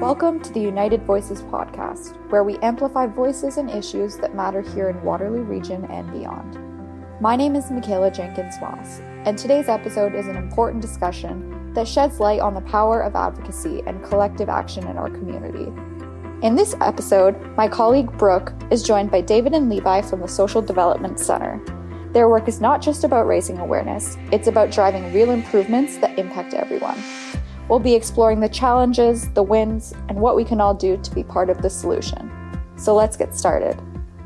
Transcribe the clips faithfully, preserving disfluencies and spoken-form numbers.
Welcome to the United Voices podcast, where we amplify voices and issues that matter here in Waterloo Region and beyond. My name is Michaela Jenkins-Moss, and today's episode is an important discussion that sheds light on the power of advocacy and collective action in our community. In this episode, my colleague Brooke is joined by David and Levi from the Social Development Center. Their work is not just about raising awareness, it's about driving real improvements that impact everyone. We'll be exploring the challenges, the wins, and what we can all do to be part of the solution. So let's get started.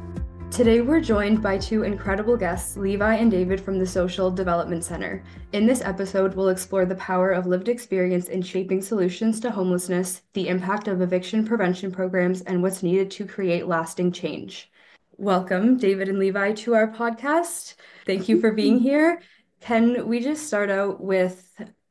Today we're joined by two incredible guests, Levi and David from the Social Development Center. In this episode, we'll explore the power of lived experience in shaping solutions to homelessness, the impact of eviction prevention programs, and what's needed to create lasting change. Welcome, David and Levi, to our podcast. Thank you for being here. Can we just start out with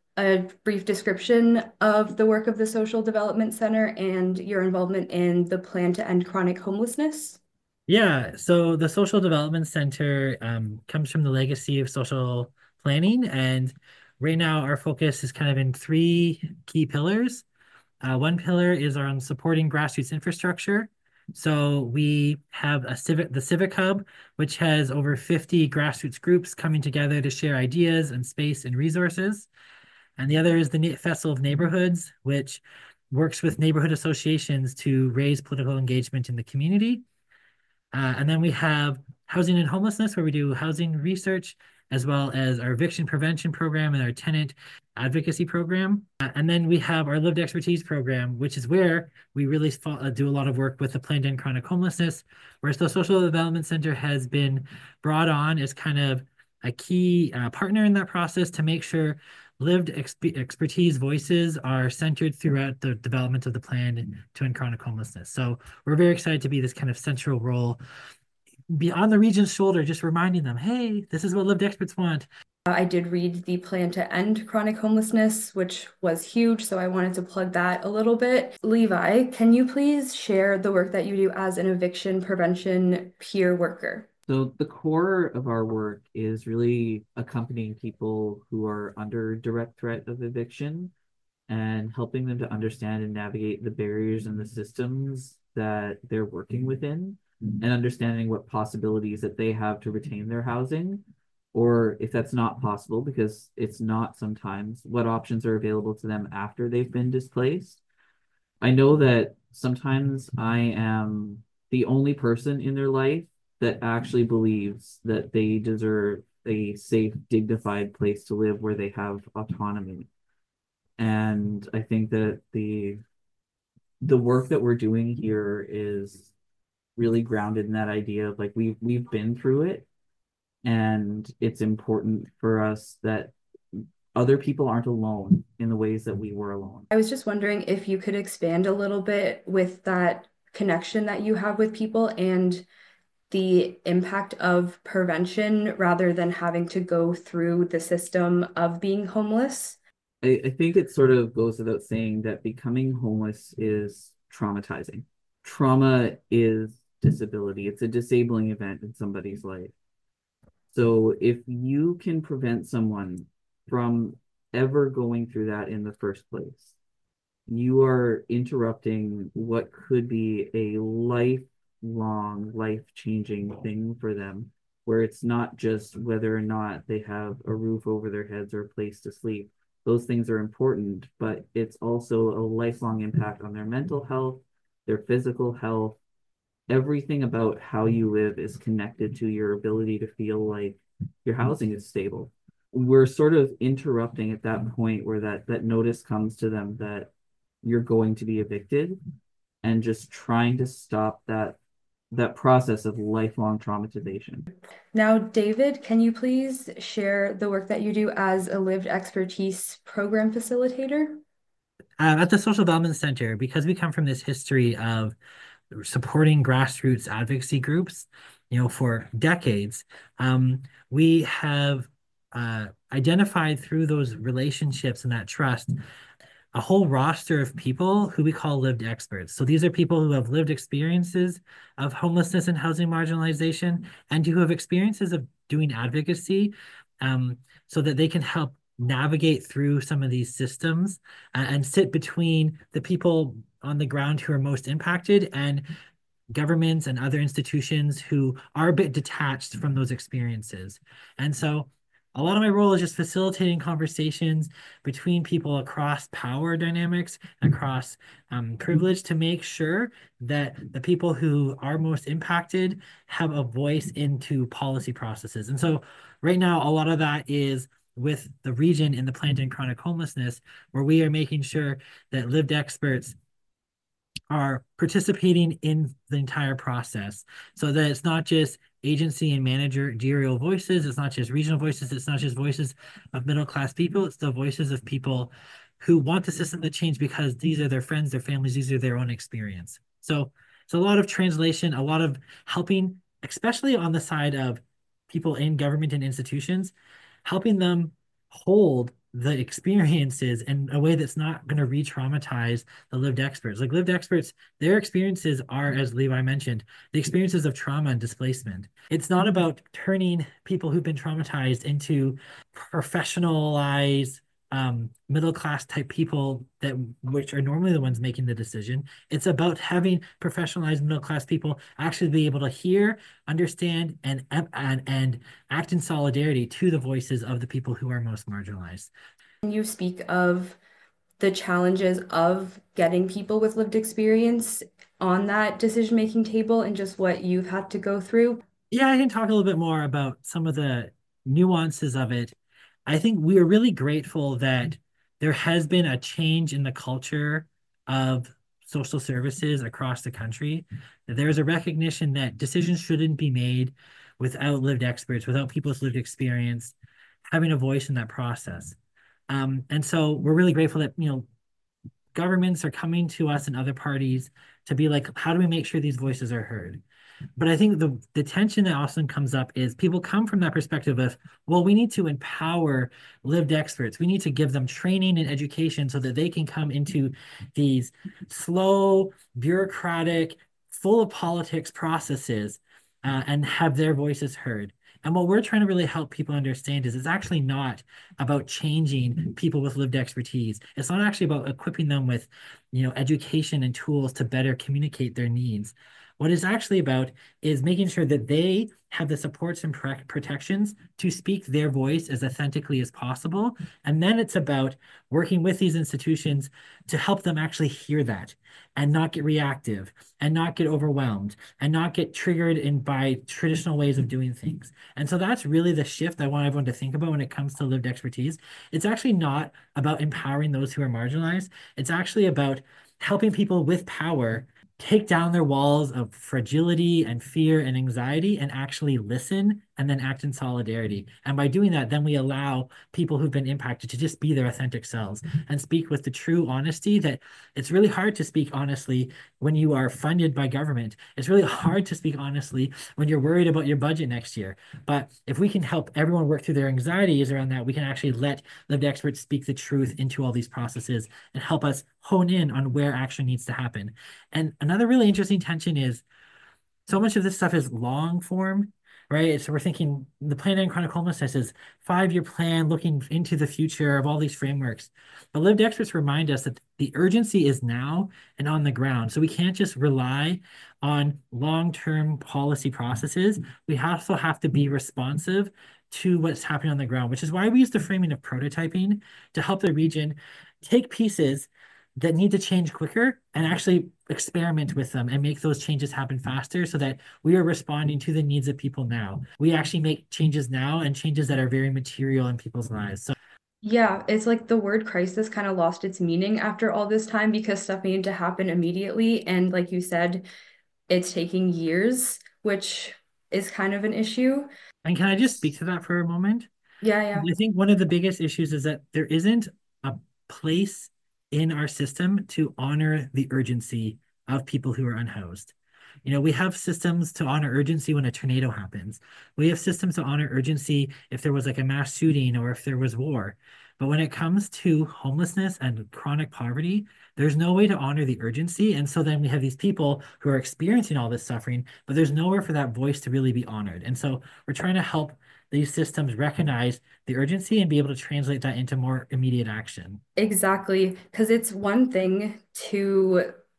a brief description of the work of the Social Development Center and your involvement in the plan to end chronic homelessness? Yeah, so the Social Development Center um, comes from the legacy of social planning, and right now our focus is kind of in three key pillars. Uh, one pillar is on supporting grassroots infrastructure. So we have a civic, the Civic Hub, which has over fifty grassroots groups coming together to share ideas and space and resources. And the other is the Festival of Neighborhoods, which works with neighborhood associations to raise political engagement in the community. Uh, and then we have Housing and Homelessness, where we do housing research, as well as our eviction prevention program and our tenant advocacy program. Uh, and then we have our lived expertise program, which is where we really uh, do a lot of work with the plan to end chronic homelessness, whereas the Social Development Center has been brought on as kind of a key uh, partner in that process to make sure lived exp expertise voices are centered throughout the development of the plan to end chronic homelessness. So we're very excited to be this kind of central role beyond the region's shoulder, just reminding them, hey, this is what lived experts want. I did read the plan to end chronic homelessness, which was huge, so I wanted to plug that a little bit. Levi, can you please share the work that you do as an eviction prevention peer worker? So the core of our work is really accompanying people who are under direct threat of eviction and helping them to understand and navigate the barriers and the systems that they're working within, and understanding what possibilities that they have to retain their housing, or if that's not possible, because it's not sometimes, what options are available to them after they've been displaced. I know that sometimes I am the only person in their life that actually believes that they deserve a safe, dignified place to live where they have autonomy. And I think that the the work that we're doing here is really grounded in that idea of like we've we've been through it, and it's important for us that other people aren't alone in the ways that we were alone. I was just wondering if you could expand a little bit with that connection that you have with people and the impact of prevention rather than having to go through the system of being homeless. I, I think it sort of goes without saying that becoming homeless is traumatizing. Trauma is disability. It's a disabling event in somebody's life. So if you can prevent someone from ever going through that in the first place, you are interrupting what could be a life long, life-changing thing for them, where it's not just whether or not they have a roof over their heads or a place to sleep. Those things are important, but it's also a lifelong impact on their mental health, their physical health. Everything about how you live is connected to your ability to feel like your housing is stable. We're sort of interrupting at that point where that that notice comes to them that you're going to be evicted, and just trying to stop that that process of lifelong traumatization. Now, David, can you please share the work that you do as a lived expertise program facilitator? Uh, at the Social Development Center, because we come from this history of supporting grassroots advocacy groups, you know, for decades, um, we have uh, identified through those relationships and that trust a whole roster of people who we call lived experts. So these are people who have lived experiences of homelessness and housing marginalization, and who have experiences of doing advocacy, um, so that they can help navigate through some of these systems uh, and sit between the people on the ground who are most impacted, and governments and other institutions who are a bit detached from those experiences. And so a lot of my role is just facilitating conversations between people across power dynamics, across um, privilege, to make sure that the people who are most impacted have a voice into policy processes. And so right now, a lot of that is with the region in the Plan to End Chronic Homelessness, where we are making sure that lived experts are participating in the entire process, so that it's not just agency and managerial voices, it's not just regional voices, it's not just voices of middle-class people, it's the voices of people who want the system to change because these are their friends, their families, these are their own experience. So it's a lot of translation, a lot of helping, especially on the side of people in government and institutions, helping them hold the experiences in a way that's not going to re-traumatize the lived experts. Like lived experts, their experiences are, as Levi mentioned, the experiences of trauma and displacement. It's not about turning people who've been traumatized into professionalized um, middle-class type people that which are normally the ones making the decision. It's about having professionalized middle-class people actually be able to hear, understand, and, and, and act in solidarity to the voices of the people who are most marginalized. You speak of the challenges of getting people with lived experience on that decision-making table and just what you've had to go through. Yeah, I can talk a little bit more about some of the nuances of it. I think we are really grateful that there has been a change in the culture of social services across the country. There's a recognition that decisions shouldn't be made without lived experts, without people's lived experience having a voice in that process. Um, and so we're really grateful that, you know, governments are coming to us and other parties to be like, how do we make sure these voices are heard? But I think the the tension that often comes up is people come from that perspective of, well, we need to empower lived experts. We need to give them training and education so that they can come into these slow, bureaucratic, full of politics processes uh, and have their voices heard. And what we're trying to really help people understand is it's actually not about changing people with lived expertise. It's not actually about equipping them with, you know, education and tools to better communicate their needs. What it's actually about is making sure that they have the supports and protections to speak their voice as authentically as possible. And then it's about working with these institutions to help them actually hear that and not get reactive and not get overwhelmed and not get triggered in by traditional ways of doing things. And so that's really the shift I want everyone to think about when it comes to lived expertise. It's actually not about empowering those who are marginalized. It's actually about helping people with power take down their walls of fragility and fear and anxiety and actually listen and then act in solidarity. And by doing that, then we allow people who've been impacted to just be their authentic selves and speak with the true honesty that it's really hard to speak honestly when you are funded by government. It's really hard to speak honestly when you're worried about your budget next year. But if we can help everyone work through their anxieties around that, we can actually let lived experts speak the truth into all these processes and help us hone in on where action needs to happen. And another really interesting tension is so much of this stuff is long form, right? So we're thinking the Plan to End Chronic Homelessness is five-year plan looking into the future of all these frameworks. But lived experts remind us that the urgency is now and on the ground. So we can't just rely on long-term policy processes. We also have to be responsive to what's happening on the ground, which is why we use the framing of prototyping to help the region take pieces that need to change quicker and actually experiment with them and make those changes happen faster so that we are responding to the needs of people now. We actually make changes now and changes that are very material in people's lives. So yeah, it's like the word crisis kind of lost its meaning after all this time because stuff needed to happen immediately. And like you said, it's taking years, which is kind of an issue. And can I just speak to that for a moment? Yeah, yeah. I think one of the biggest issues is that there isn't a place in our system to honor the urgency of people who are unhoused. You know, we have systems to honor urgency when a tornado happens. We have systems to honor urgency if there was like a mass shooting or if there was war. But when it comes to homelessness and chronic poverty, there's no way to honor the urgency. And so then we have these people who are experiencing all this suffering, but there's nowhere for that voice to really be honored. And so we're trying to help these systems recognize the urgency and be able to translate that into more immediate action. Exactly. Because it's one thing to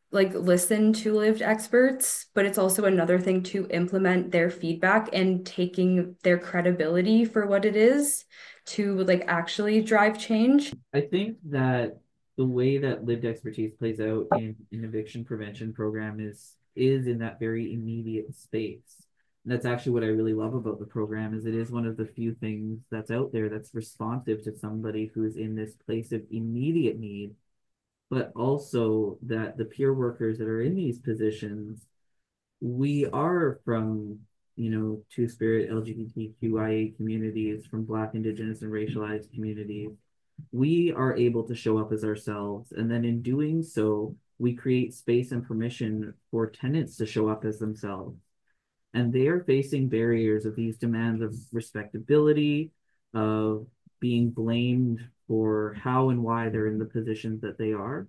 like listen to lived experts, but it's also another thing to implement their feedback and taking their credibility for what it is to like actually drive change. I think that the way that lived expertise plays out in an eviction prevention program is is in that very immediate space. And that's actually what I really love about the program is it is one of the few things that's out there that's responsive to somebody who's in this place of immediate need, but also that the peer workers that are in these positions, we are from, you know, Two-Spirit, L G B T Q I A communities, from Black, Indigenous, and racialized communities. We are able to show up as ourselves. And then in doing so, we create space and permission for tenants to show up as themselves. And they are facing barriers of these demands of respectability, of being blamed for how and why they're in the positions that they are.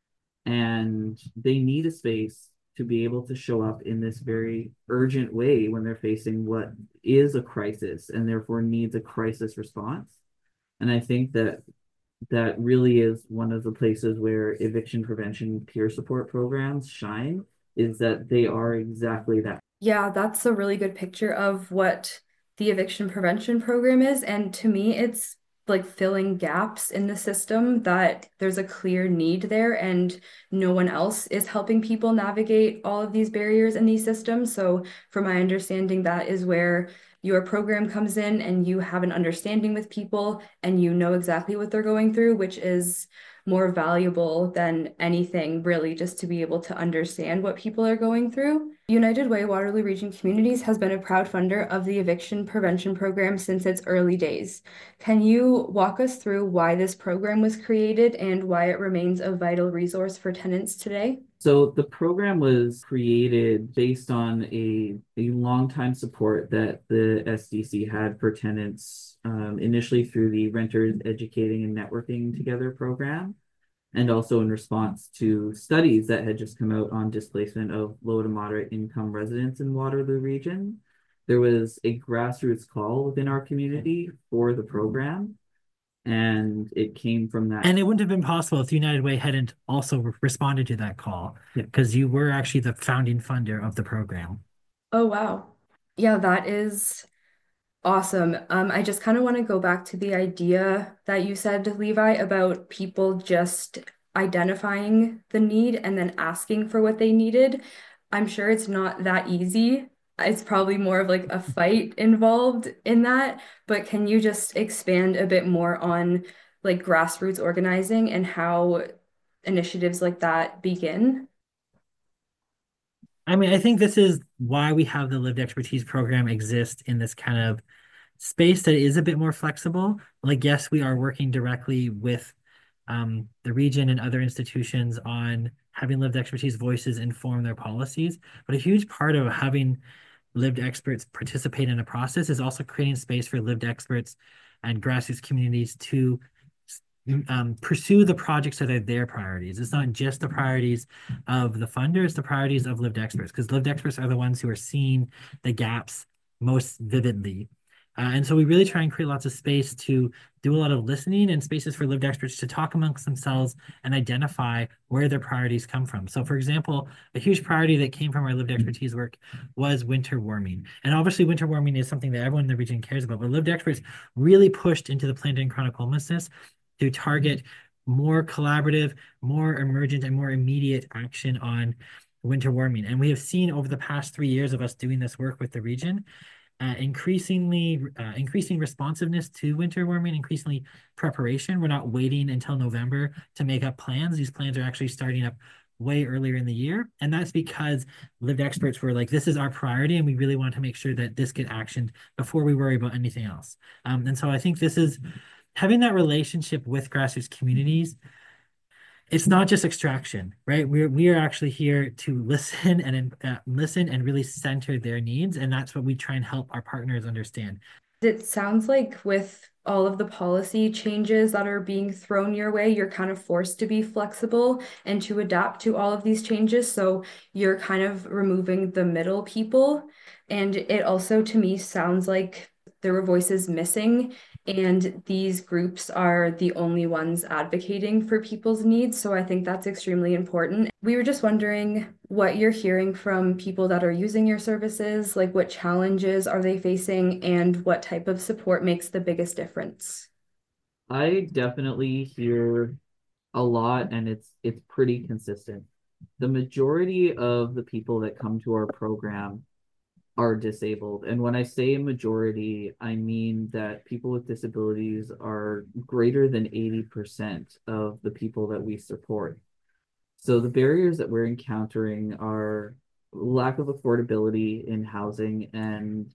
And they need a space to be able to show up in this very urgent way when they're facing what is a crisis and therefore needs a crisis response. And I think that that really is one of the places where eviction prevention peer support programs shine, is that they are exactly that. Yeah, that's a really good picture of what the eviction prevention program is. And to me, it's like filling gaps in the system that there's a clear need there and no one else is helping people navigate all of these barriers in these systems. So from my understanding, that is where your program comes in and you have an understanding with people and you know exactly what they're going through, which is more valuable than anything, really, just to be able to understand what people are going through. United Way Waterloo Region Communities has been a proud funder of the eviction prevention program since its early days. Can you walk us through why this program was created and why it remains a vital resource for tenants today? So the program was created based on a, a long-time support that the S D C had for tenants, um, initially through the Renters Educating and Networking Together program, and also in response to studies that had just come out on displacement of low to moderate income residents in Waterloo Region. There was a grassroots call within our community for the program, and it came from that. And it wouldn't have been possible if United Way hadn't also re- responded to that call, because you were actually the founding funder of the program. Oh, wow. Yeah, that is awesome. Um, I just kind of want to go back to the idea that you said, Levi, about people just identifying the need and then asking for what they needed. I'm sure it's not that easy. It's probably more of like a fight involved in that, but can you just expand a bit more on like grassroots organizing and how initiatives like that begin? I mean, I think this is why we have the lived expertise program exist in this kind of space that is a bit more flexible. Like, yes, we are working directly with um, the region and other institutions on having lived expertise voices inform their policies. But a huge part of having lived experts participate in a process is also creating space for lived experts and grassroots communities to um, pursue the projects that are their priorities. It's not just the priorities of the funder, it's the priorities of lived experts, because lived experts are the ones who are seeing the gaps most vividly. Uh, and so we really try and create lots of space to do a lot of listening and spaces for lived experts to talk amongst themselves and identify where their priorities come from. So for example, a huge priority that came from our lived expertise work was winter warming. And obviously winter warming is something that everyone in the region cares about, but lived experts really pushed into the plan to end chronic homelessness to target more collaborative, more emergent, and more immediate action on winter warming. And we have seen over the past three years of us doing this work with the region, Uh, increasingly uh, increasing responsiveness to winter warming, increasingly preparation. We're not waiting until November to make up plans. These plans are actually starting up way earlier in the year. And that's because lived experts were like, this is our priority, and we really want to make sure that this get actioned before we worry about anything else. Um, and so I think this is having that relationship with grassroots communities. It's not just extraction, right? We're we are actually here to listen and uh, listen and really center their needs, and that's what we try and help our partners understand. It sounds like with all of the policy changes that are being thrown your way, you're kind of forced to be flexible and to adapt to all of these changes. So you're kind of removing the middle people. And it also, to me, sounds like there were voices missing And these groups are the only ones advocating for people's needs. So I think that's extremely important. We were just wondering what you're hearing from people that are using your services, like what challenges are they facing, and what type of support makes the biggest difference? I definitely hear a lot, and it's it's pretty consistent. The majority of the people that come to our program are disabled. And when I say majority, I mean that people with disabilities are greater than eighty percent of the people that we support. So the barriers that we're encountering are lack of affordability in housing and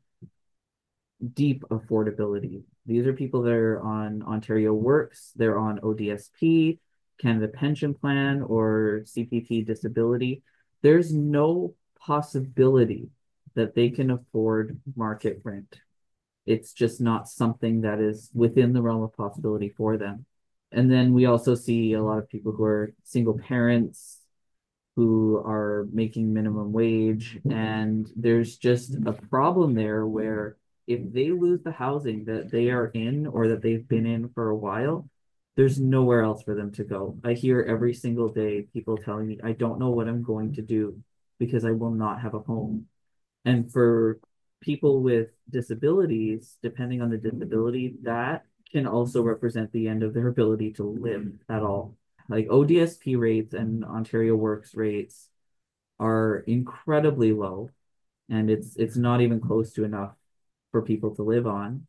deep affordability. These are people that are on Ontario Works, they're on O D S P, Canada Pension Plan, or C P P disability. There's no possibility that they can afford market rent. It's just not something that is within the realm of possibility for them. And then we also see a lot of people who are single parents who are making minimum wage. And there's just a problem there where if they lose the housing that they are in or that they've been in for a while, there's nowhere else for them to go. I hear every single day people telling me, I don't know what I'm going to do because I will not have a home. And for people with disabilities, depending on the disability, that can also represent the end of their ability to live at all. Like O D S P rates and Ontario Works rates are incredibly low, and it's it's not even close to enough for people to live on.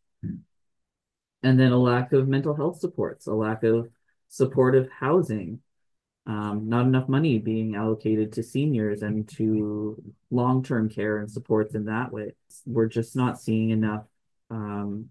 And then a lack of mental health supports, a lack of supportive housing, um, not enough money being allocated to seniors and to long-term care and supports in that way. We're just not seeing enough um,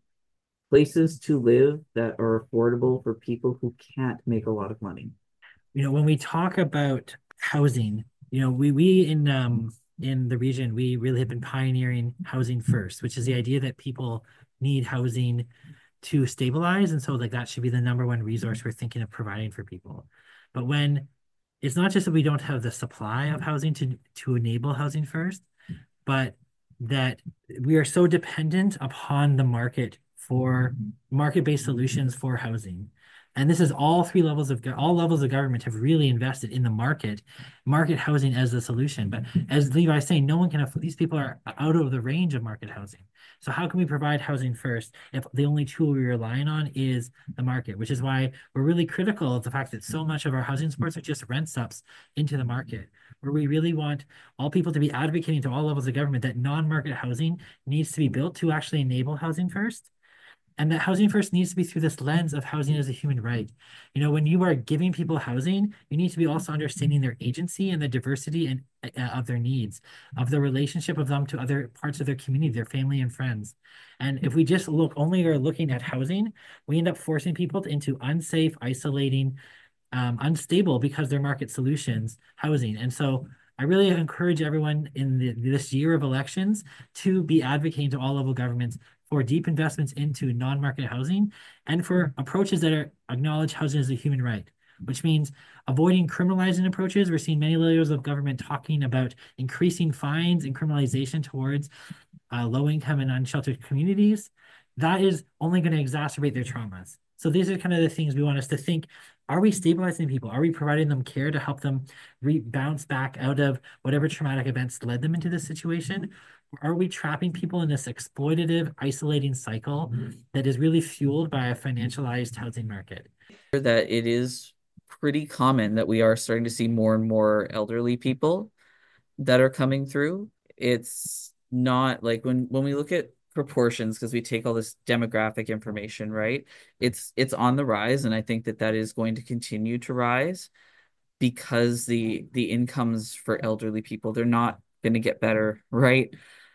places to live that are affordable for people who can't make a lot of money. You know, when we talk about housing, you know, we we in um in the region, we really have been pioneering housing first, which is the idea that people need housing to stabilize. And so like that should be the number one resource we're thinking of providing for people. But when it's not just that we don't have the supply of housing to to enable housing first, but that we are so dependent upon the market for market-based solutions for housing. And this is all three levels of all levels of government have really invested in the market, market housing as the solution. But as Levi is saying, no one can afford, these people are out of the range of market housing. So how can we provide housing first if the only tool we're relying on is the market, which is why we're really critical of the fact that so much of our housing supports are just rent subs into the market, where we really want all people to be advocating to all levels of government that non-market housing needs to be built to actually enable housing first. And that housing first needs to be through this lens of housing as a human right. You know, when you are giving people housing, you need to be also understanding their agency and the diversity and uh, of their needs, of the relationship of them to other parts of their community, their family and friends. And if we just look only are looking at housing, we end up forcing people into unsafe, isolating, um, unstable because they're market solutions housing. And so I really encourage everyone in the, this year of elections to be advocating to all level governments for deep investments into non-market housing and for approaches that are acknowledge housing as a human right, which means avoiding criminalizing approaches. We're seeing many layers of government talking about increasing fines and criminalization towards uh, low-income and unsheltered communities. That is only going to exacerbate their traumas. So these are kind of the things we want us to think. Are we stabilizing people? Are we providing them care to help them re bounce back out of whatever traumatic events led them into this situation? Or are we trapping people in this exploitative, isolating cycle that is really fueled by a financialized housing market? That it is pretty common that we are starting to see more and more elderly people that are coming through. It's not like when when we look at proportions, because we take all this demographic information, right? It's it's on the rise, and I think that that is going to continue to rise because the the incomes for elderly people, they're not going to get better, right?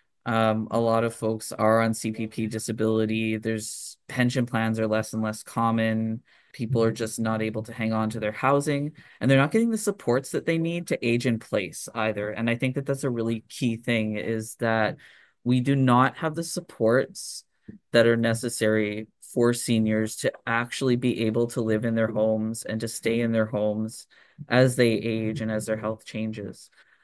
Um, a lot of folks are on C P P disability. There's pension plans are less and less common. People are just not able to hang on to their housing, and they're not getting the supports that they need to age in place either. And I think that that's a really key thing, is that we do not have the supports that are necessary for seniors to actually be able to live in their homes and to stay in their homes as they age and as their health changes.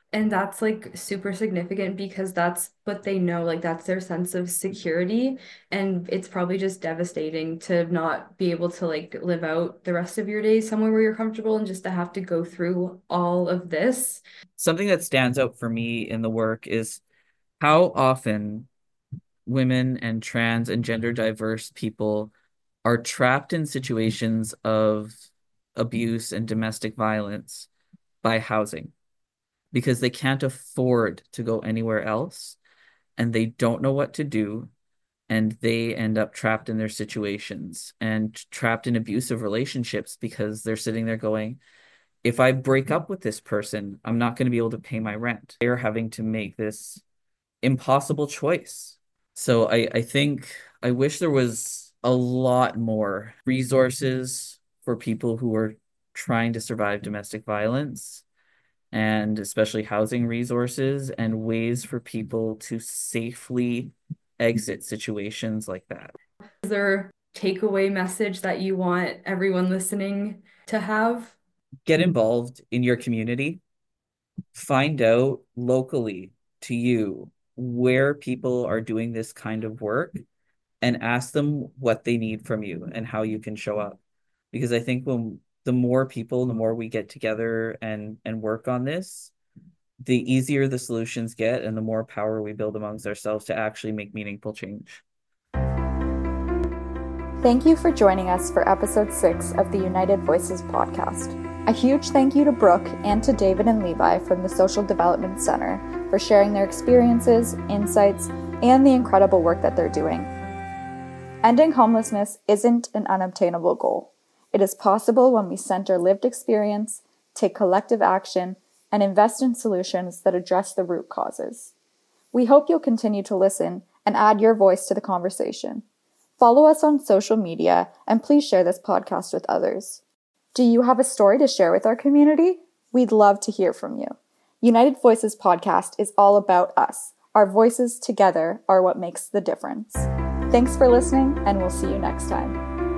And that's like super significant because that's what they know, like that's their sense of security. And it's probably just devastating to not be able to like live out the rest of your days somewhere where you're comfortable and just to have to go through all of this. Something that stands out for me in the work is how often women and trans and gender diverse people are trapped in situations of abuse and domestic violence by housing because they can't afford to go anywhere else and they don't know what to do, and they end up trapped in their situations and trapped in abusive relationships because they're sitting there going, if I break up with this person, I'm not going to be able to pay my rent. They're having to make this impossible choice. So I, I think I wish there was a lot more resources for people who are trying to survive domestic violence, and especially housing resources and ways for people to safely exit situations like that. Is there a takeaway message that you want everyone listening to have? Get involved in your community. Find out locally to you where people are doing this kind of work and ask them what they need from you and how you can show up. Because I think when the more people, the more we get together and and work on this, the easier the solutions get and the more power we build amongst ourselves to actually make meaningful change. Thank you for joining us for episode six of the United Voices podcast. A huge thank you to Brooke and to David and Levi from the Social Development Center for sharing their experiences, insights, and the incredible work that they're doing. Ending homelessness isn't an unobtainable goal. It is possible when we center lived experience, take collective action, and invest in solutions that address the root causes. We hope you'll continue to listen and add your voice to the conversation. Follow us on social media and please share this podcast with others. Do you have a story to share with our community? We'd love to hear from you. United Voices podcast is all about us. Our voices together are what makes the difference. Thanks for listening, and we'll see you next time.